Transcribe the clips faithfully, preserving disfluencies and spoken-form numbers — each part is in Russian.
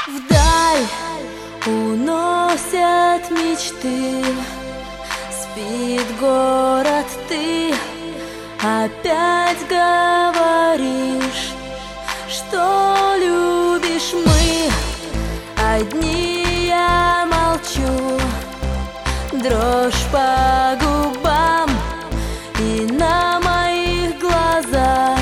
Вдаль уносят мечты, спит город, ты опять говоришь, что любишь. Мы одни, я молчу, дрожь по губам, и на моих глазах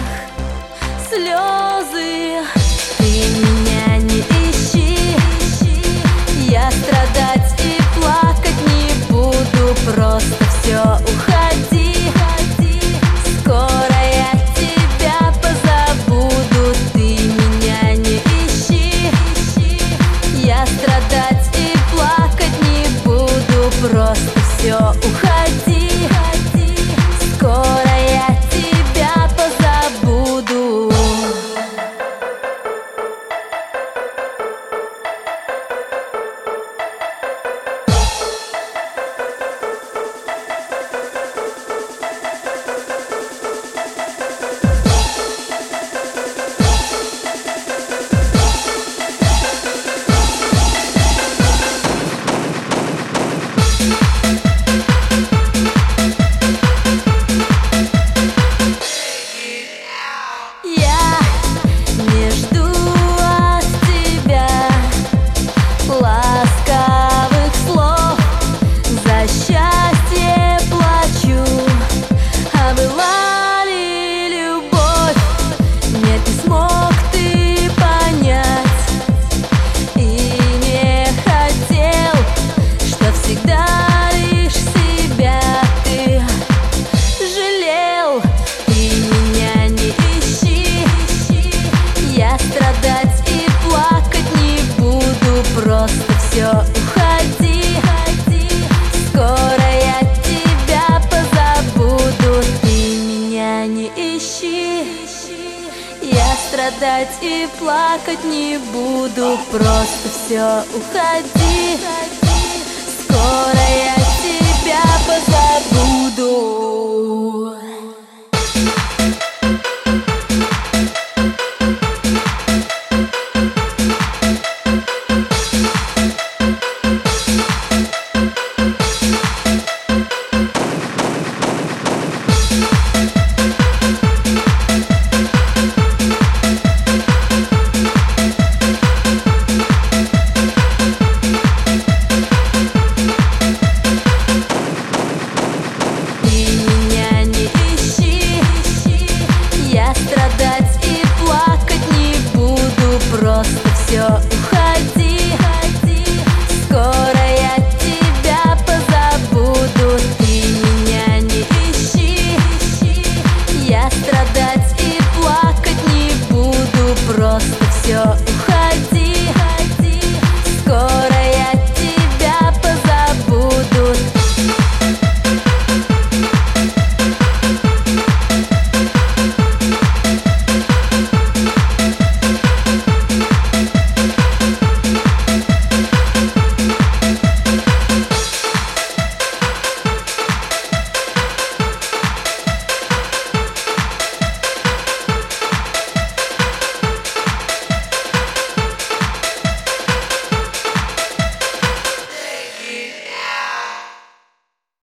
слезы. Ты меня не ищи, я страдать и плакать не буду, просто все, уходи. Скоро я тебя позабуду. Ты меня не ищи, я страдать и плакать не буду, просто все, уходи. Скоро я тебя позабуду. Просто все, уходи. Скоро я тебя позабуду. Ты меня не ищи, я страдать и плакать не буду, просто все, уходи. Скоро я тебя позабуду. Страдать и плакать не буду, просто все.